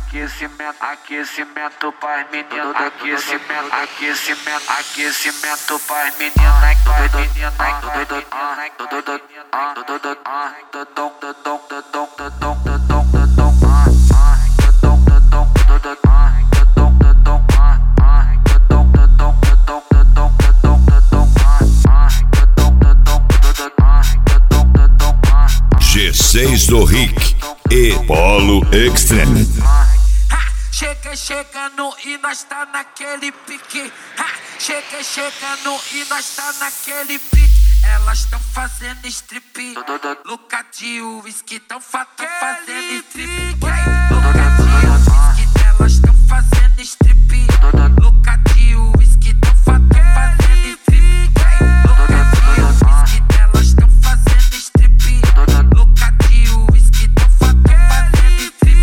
aquecimento pras meninas, aquecimento pras meninas, G6 do Rick e Polo Extreme. Chegando e nós tá naquele pique. Chegando e nós tá naquele pique. Elas tão fazendo strip. Luca de whisky tão fazendo strip. Luca de whisky, elas tão fazendo strip. Luca de whisky tão fazendo strip. Luca de whisky, elas tão fazendo strip. Luca de whisky tão fazendo strip.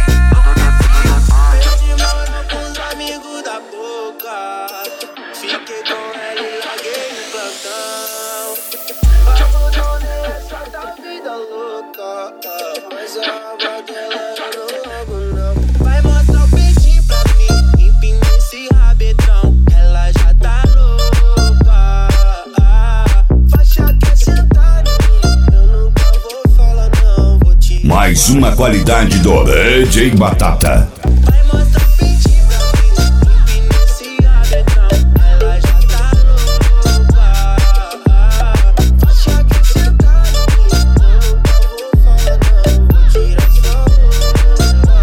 Os amigos da boca, fiquei com ela e larguei no plantão. Abandonei essa da vida louca, mas a alma dela eu não amo não. Vai mostrar o peitinho pra mim, empina esse rabetão, ela já tá louca. Faixa quer sentar em mim, eu nunca vou falar não, vou te... Mais uma qualidade do DJ Batata. Vai mostrar o peitinho pra mim, empina esse rabetão, ela já tá louca. Faixa quer sentar em mim, eu nunca vou falar não, vou tirar sua roupa.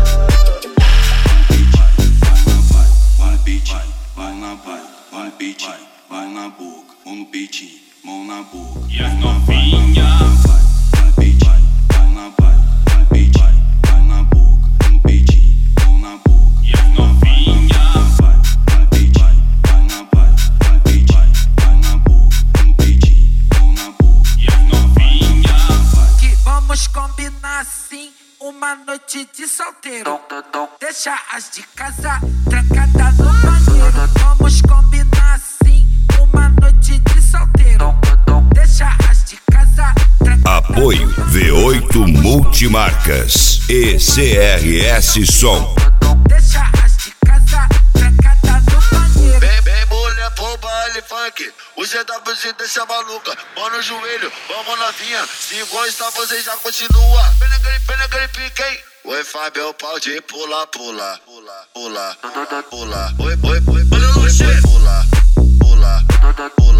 Vai no beat, vai na vai no beat, vai na boca, mão no peitinho, mão na boca. E as novinhas? Vai no beat, vai na vai no beat, vai na boca, mão no peitinho, mão na boca. E as novinhas? Vai no beat, vai na vai no beat, vai na boca, mão no peitinho, mão na boca. E as novinhas? Que vamos combinar assim, uma noite de solteiro. Deixa as de casa trancada no banheiro. Vamos combinar assim, uma noite de solteiro. Deixa as de casa trancada. Apoio V8 Multimarcas e CRS Som. Deixa as de casa trancada no banheiro. Vem mulher pro baile funk, o GWZ deixa maluca. Mão no joelho, vamos novinha, se gostar você já continua. Vem naquele pique, hein? Oi Fábio, pode pular, pula. Oi, pula, pula.